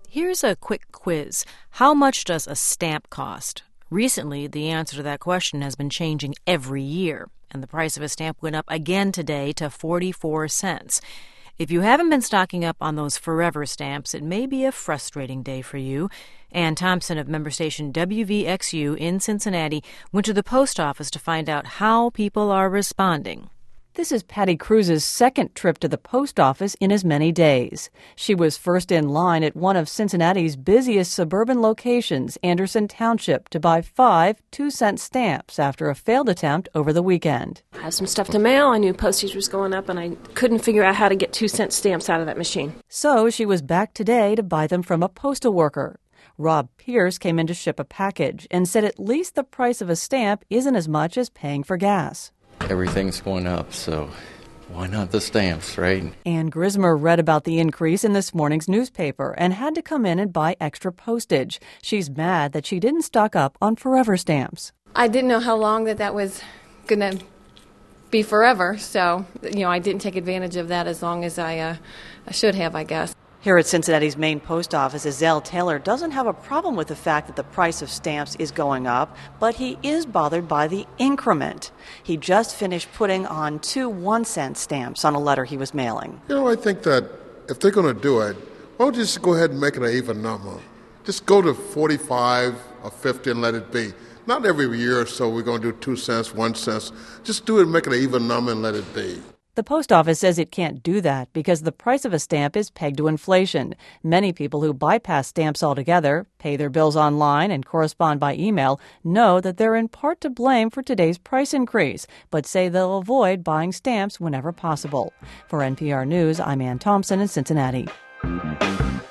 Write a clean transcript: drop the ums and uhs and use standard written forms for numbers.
Here's a quick quiz. How much does a stamp cost? Recently, the answer to that question has been changing every year, and the price of a stamp went up again today to 44 cents. If you haven't been stocking up on those forever stamps, it may be a frustrating day for you. Ann Thompson of member station WVXU in Cincinnati went to the post office to find out how people are responding. This is Patty Cruz's second trip to the post office in as many days. She was first in line at one of Cincinnati's busiest suburban locations, Anderson Township, to buy 5 2-cent stamps after a failed attempt over the weekend. I have some stuff to mail. I knew postage was going up, and I couldn't figure out how to get 2-cent stamps out of that machine. So she was back today to buy them from a postal worker. Rob Pierce came in to ship a package and said at least the price of a stamp isn't as much as paying for gas. Everything's going up, so why not the stamps, right? Ann Grismer read about the increase in this morning's newspaper and had to come in and buy extra postage. She's mad that she didn't stock up on forever stamps. I didn't know how long that was going to be forever, so I didn't take advantage of that as long as I should have, I guess. Here at Cincinnati's main post office, Ezell Taylor doesn't have a problem with the fact that the price of stamps is going up, but he is bothered by the increment. He just finished putting on 2 1-cent stamps on a letter he was mailing. I think that if they're going to do it, why don't you just go ahead and make it an even number? Just go to 45 or 50 and let it be. Not every year or so we're going to do 2 cents, 1 cent. Just do it and make it an even number and let it be. The post office says it can't do that because the price of a stamp is pegged to inflation. Many people who bypass stamps altogether, pay their bills online, and correspond by email know that they're in part to blame for today's price increase, but say they'll avoid buying stamps whenever possible. For NPR News, I'm Ann Thompson in Cincinnati.